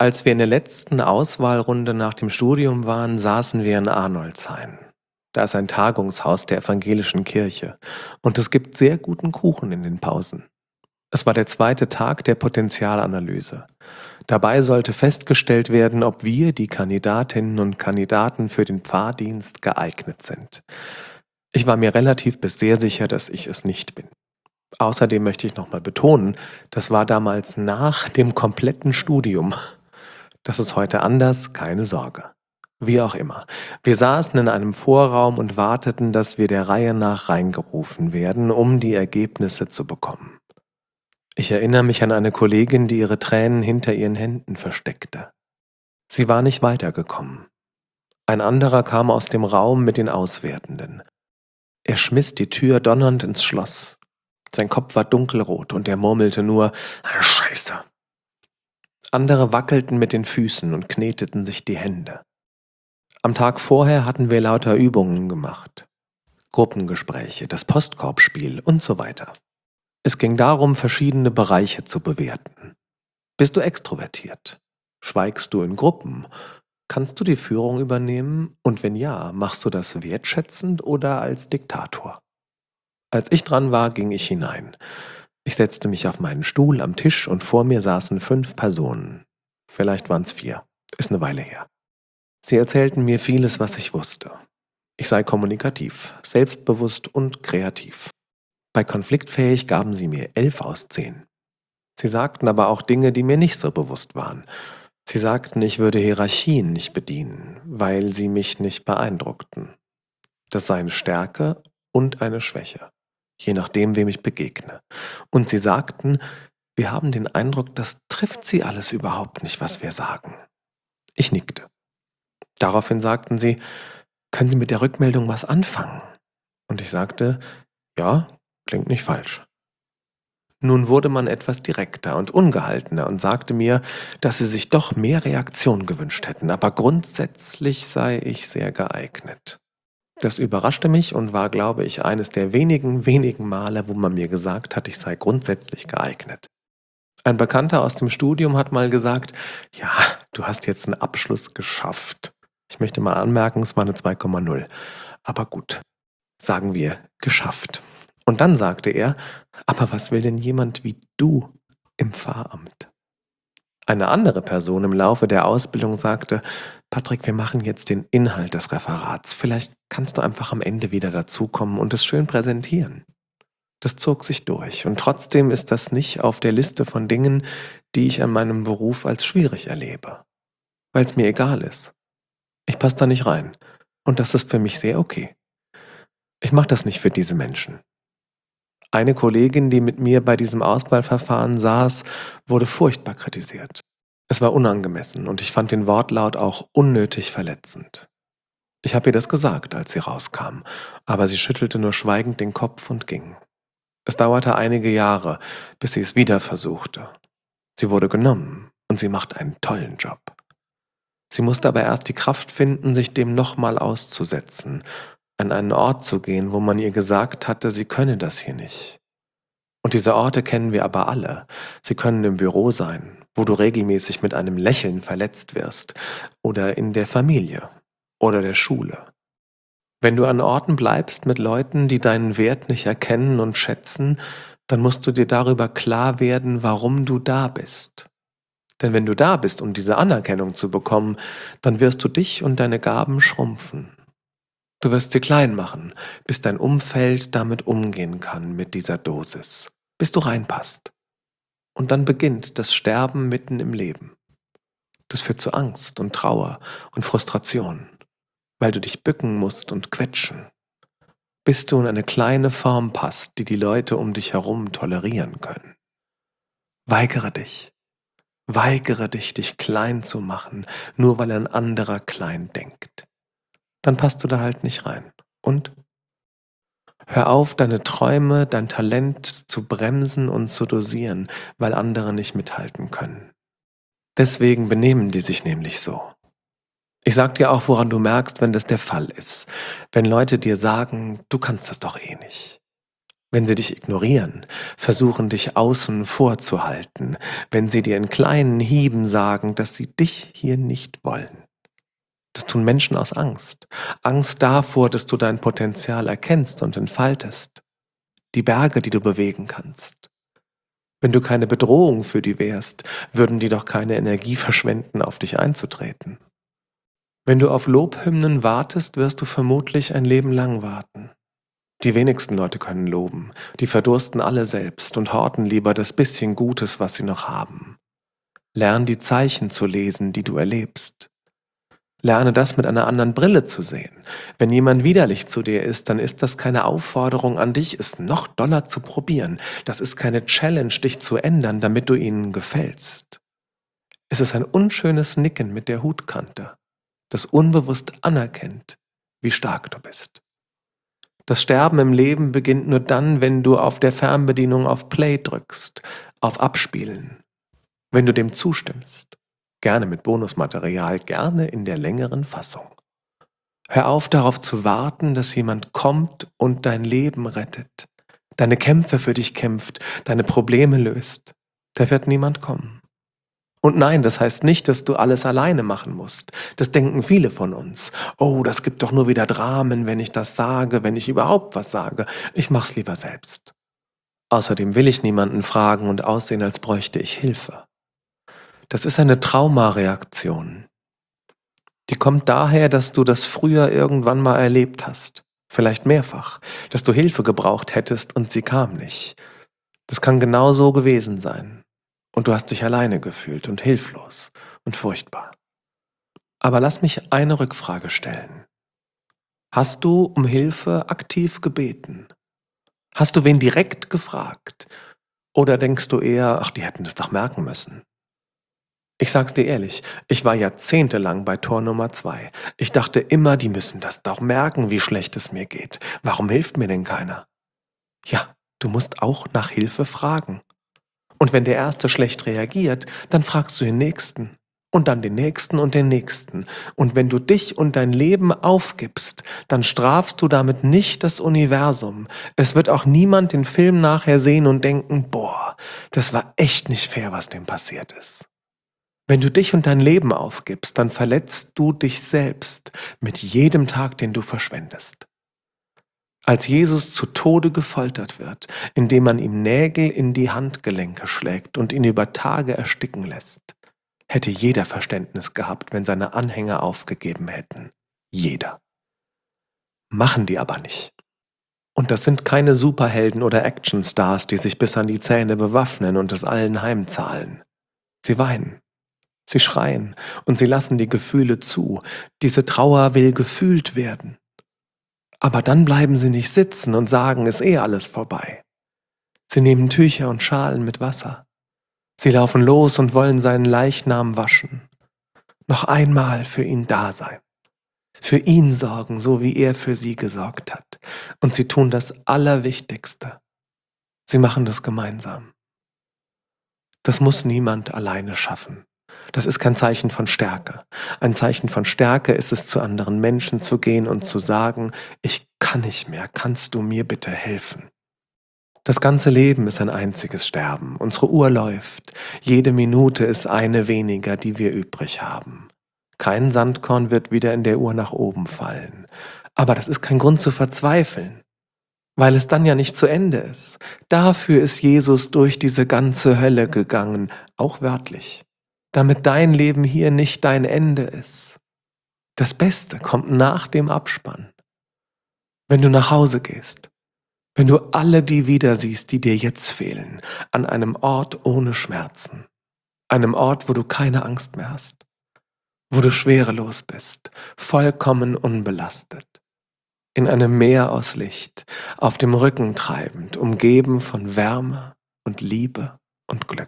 Als wir in der letzten Auswahlrunde nach dem Studium waren, saßen wir in Arnoldshain. Da ist ein Tagungshaus der evangelischen Kirche und es gibt sehr guten Kuchen in den Pausen. Es war der zweite Tag der Potenzialanalyse. Dabei sollte festgestellt werden, ob wir, die Kandidatinnen und Kandidaten für den Pfarrdienst, geeignet sind. Ich war mir relativ bis sehr sicher, dass ich es nicht bin. Außerdem möchte ich nochmal betonen, das war damals nach dem kompletten Studium. Das ist heute anders, keine Sorge. Wie auch immer. Wir saßen in einem Vorraum und warteten, dass wir der Reihe nach reingerufen werden, um die Ergebnisse zu bekommen. Ich erinnere mich an eine Kollegin, die ihre Tränen hinter ihren Händen versteckte. Sie war nicht weitergekommen. Ein anderer kam aus dem Raum mit den Auswertenden. Er schmiss die Tür donnernd ins Schloss. Sein Kopf war dunkelrot und er murmelte nur: Scheiße. Andere wackelten mit den Füßen und kneteten sich die Hände. Am Tag vorher hatten wir lauter Übungen gemacht. Gruppengespräche, das Postkorbspiel und so weiter. Es ging darum, verschiedene Bereiche zu bewerten. Bist du extrovertiert? Schweigst du in Gruppen? Kannst du die Führung übernehmen? Und wenn ja, machst du das wertschätzend oder als Diktator? Als ich dran war, ging ich hinein. Ich setzte mich auf meinen Stuhl am Tisch und vor mir saßen 5 Personen. Vielleicht waren es 4. Ist eine Weile her. Sie erzählten mir vieles, was ich wusste. Ich sei kommunikativ, selbstbewusst und kreativ. Bei konfliktfähig gaben sie mir 11 aus 10. Sie sagten aber auch Dinge, die mir nicht so bewusst waren. Sie sagten, ich würde Hierarchien nicht bedienen, weil sie mich nicht beeindruckten. Das sei eine Stärke und eine Schwäche, je nachdem, wem ich begegne. Und sie sagten, wir haben den Eindruck, das trifft sie alles überhaupt nicht, was wir sagen. Ich nickte. Daraufhin sagten sie, können Sie mit der Rückmeldung was anfangen? Und ich sagte, ja, klingt nicht falsch. Nun wurde man etwas direkter und ungehaltener und sagte mir, dass sie sich doch mehr Reaktion gewünscht hätten, aber grundsätzlich sei ich sehr geeignet. Das überraschte mich und war, glaube ich, eines der wenigen Male, wo man mir gesagt hat, ich sei grundsätzlich geeignet. Ein Bekannter aus dem Studium hat mal gesagt, ja, du hast jetzt einen Abschluss geschafft. Ich möchte mal anmerken, es war eine 2,0. Aber gut, sagen wir geschafft. Und dann sagte er, aber was will denn jemand wie du im Pfarramt? Eine andere Person im Laufe der Ausbildung sagte, Patrick, wir machen jetzt den Inhalt des Referats. Vielleicht kannst du einfach am Ende wieder dazukommen und es schön präsentieren. Das zog sich durch und trotzdem ist das nicht auf der Liste von Dingen, die ich an meinem Beruf als schwierig erlebe. Weil es mir egal ist. Ich passe da nicht rein. Und das ist für mich sehr okay. Ich mache das nicht für diese Menschen. Eine Kollegin, die mit mir bei diesem Auswahlverfahren saß, wurde furchtbar kritisiert. Es war unangemessen und ich fand den Wortlaut auch unnötig verletzend. Ich habe ihr das gesagt, als sie rauskam, aber sie schüttelte nur schweigend den Kopf und ging. Es dauerte einige Jahre, bis sie es wieder versuchte. Sie wurde genommen und sie macht einen tollen Job. Sie musste aber erst die Kraft finden, sich dem nochmal auszusetzen, an einen Ort zu gehen, wo man ihr gesagt hatte, sie könne das hier nicht. Und diese Orte kennen wir aber alle. Sie können im Büro sein, wo du regelmäßig mit einem Lächeln verletzt wirst, oder in der Familie oder der Schule. Wenn du an Orten bleibst mit Leuten, die deinen Wert nicht erkennen und schätzen, dann musst du dir darüber klar werden, warum du da bist. Denn wenn du da bist, um diese Anerkennung zu bekommen, dann wirst du dich und deine Gaben schrumpfen. Du wirst sie klein machen, bis dein Umfeld damit umgehen kann mit dieser Dosis, bis du reinpasst. Und dann beginnt das Sterben mitten im Leben. Das führt zu Angst und Trauer und Frustration, weil du dich bücken musst und quetschen, bis du in eine kleine Form passt, die die Leute um dich herum tolerieren können. Weigere dich. Weigere dich, dich klein zu machen, nur weil ein anderer klein denkt. Dann passt du da halt nicht rein. Und hör auf, deine Träume, dein Talent zu bremsen und zu dosieren, weil andere nicht mithalten können. Deswegen benehmen die sich nämlich so. Ich sag dir auch, woran du merkst, wenn das der Fall ist. Wenn Leute dir sagen, du kannst das doch eh nicht. Wenn sie dich ignorieren, versuchen dich außen vorzuhalten, wenn sie dir in kleinen Hieben sagen, dass sie dich hier nicht wollen. Das tun Menschen aus Angst. Angst davor, dass du dein Potenzial erkennst und entfaltest. Die Berge, die du bewegen kannst. Wenn du keine Bedrohung für die wärst, würden die doch keine Energie verschwenden, auf dich einzutreten. Wenn du auf Lobhymnen wartest, wirst du vermutlich ein Leben lang warten. Die wenigsten Leute können loben, die verdursten alle selbst und horten lieber das bisschen Gutes, was sie noch haben. Lern die Zeichen zu lesen, die du erlebst. Lerne das mit einer anderen Brille zu sehen. Wenn jemand widerlich zu dir ist, dann ist das keine Aufforderung an dich, es noch doller zu probieren. Das ist keine Challenge, dich zu ändern, damit du ihnen gefällst. Es ist ein unschönes Nicken mit der Hutkante, das unbewusst anerkennt, wie stark du bist. Das Sterben im Leben beginnt nur dann, wenn du auf der Fernbedienung auf Play drückst, auf Abspielen, wenn du dem zustimmst. Gerne mit Bonusmaterial, gerne in der längeren Fassung. Hör auf darauf zu warten, dass jemand kommt und dein Leben rettet, deine Kämpfe für dich kämpft, deine Probleme löst. Da wird niemand kommen. Und nein, das heißt nicht, dass du alles alleine machen musst. Das denken viele von uns. Oh, das gibt doch nur wieder Dramen, wenn ich das sage, wenn ich überhaupt was sage. Ich mach's lieber selbst. Außerdem will ich niemanden fragen und aussehen, als bräuchte ich Hilfe. Das ist eine Traumareaktion. Die kommt daher, dass du das früher irgendwann mal erlebt hast. Vielleicht mehrfach. Dass du Hilfe gebraucht hättest und sie kam nicht. Das kann genau so gewesen sein. Und du hast dich alleine gefühlt und hilflos und furchtbar. Aber lass mich eine Rückfrage stellen. Hast du um Hilfe aktiv gebeten? Hast du wen direkt gefragt? Oder denkst du eher, ach, die hätten das doch merken müssen? Ich sag's dir ehrlich, ich war jahrzehntelang bei Tor Nummer 2. Ich dachte immer, die müssen das doch merken, wie schlecht es mir geht. Warum hilft mir denn keiner? Ja, du musst auch nach Hilfe fragen. Und wenn der Erste schlecht reagiert, dann fragst du den Nächsten. Und dann den Nächsten und den Nächsten. Und wenn du dich und dein Leben aufgibst, dann strafst du damit nicht das Universum. Es wird auch niemand den Film nachher sehen und denken, boah, das war echt nicht fair, was dem passiert ist. Wenn du dich und dein Leben aufgibst, dann verletzt du dich selbst mit jedem Tag, den du verschwendest. Als Jesus zu Tode gefoltert wird, indem man ihm Nägel in die Handgelenke schlägt und ihn über Tage ersticken lässt, hätte jeder Verständnis gehabt, wenn seine Anhänger aufgegeben hätten. Jeder. Machen die aber nicht. Und das sind keine Superhelden oder Actionstars, die sich bis an die Zähne bewaffnen und es allen heimzahlen. Sie weinen. Sie schreien und sie lassen die Gefühle zu. Diese Trauer will gefühlt werden. Aber dann bleiben sie nicht sitzen und sagen, ist eh alles vorbei. Sie nehmen Tücher und Schalen mit Wasser. Sie laufen los und wollen seinen Leichnam waschen. Noch einmal für ihn da sein. Für ihn sorgen, so wie er für sie gesorgt hat. Und sie tun das Allerwichtigste. Sie machen das gemeinsam. Das muss niemand alleine schaffen. Das ist kein Zeichen von Stärke. Ein Zeichen von Stärke ist es, zu anderen Menschen zu gehen und zu sagen, ich kann nicht mehr, kannst du mir bitte helfen? Das ganze Leben ist ein einziges Sterben. Unsere Uhr läuft. Jede Minute ist eine weniger, die wir übrig haben. Kein Sandkorn wird wieder in der Uhr nach oben fallen. Aber das ist kein Grund zu verzweifeln, weil es dann ja nicht zu Ende ist. Dafür ist Jesus durch diese ganze Hölle gegangen, auch wörtlich. Damit dein Leben hier nicht dein Ende ist. Das Beste kommt nach dem Abspann. Wenn du nach Hause gehst, wenn du alle die wieder siehst, die dir jetzt fehlen, an einem Ort ohne Schmerzen, einem Ort, wo du keine Angst mehr hast, wo du schwerelos bist, vollkommen unbelastet, in einem Meer aus Licht, auf dem Rücken treibend, umgeben von Wärme und Liebe und Glück.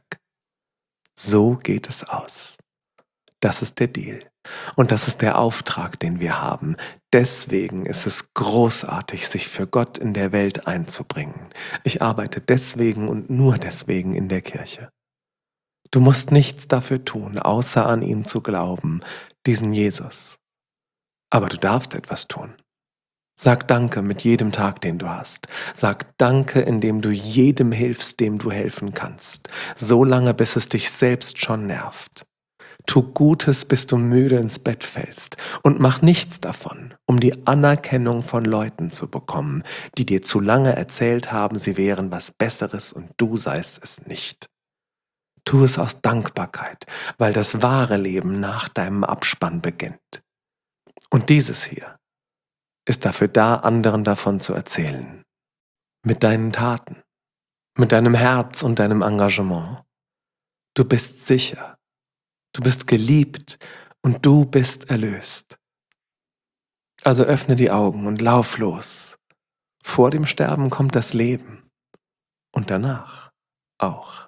So geht es aus. Das ist der Deal. Und das ist der Auftrag, den wir haben. Deswegen ist es großartig, sich für Gott in der Welt einzubringen. Ich arbeite deswegen und nur deswegen in der Kirche. Du musst nichts dafür tun, außer an ihn zu glauben, diesen Jesus. Aber du darfst etwas tun. Sag Danke mit jedem Tag, den du hast. Sag Danke, indem du jedem hilfst, dem du helfen kannst. So lange, bis es dich selbst schon nervt. Tu Gutes, bis du müde ins Bett fällst. Und mach nichts davon, um die Anerkennung von Leuten zu bekommen, die dir zu lange erzählt haben, sie wären was Besseres und du seist es nicht. Tu es aus Dankbarkeit, weil das wahre Leben nach deinem Abspann beginnt. Und dieses hier ist dafür da, anderen davon zu erzählen. Mit deinen Taten, mit deinem Herz und deinem Engagement. Du bist sicher, du bist geliebt und du bist erlöst. Also öffne die Augen und lauf los. Vor dem Sterben kommt das Leben und danach auch.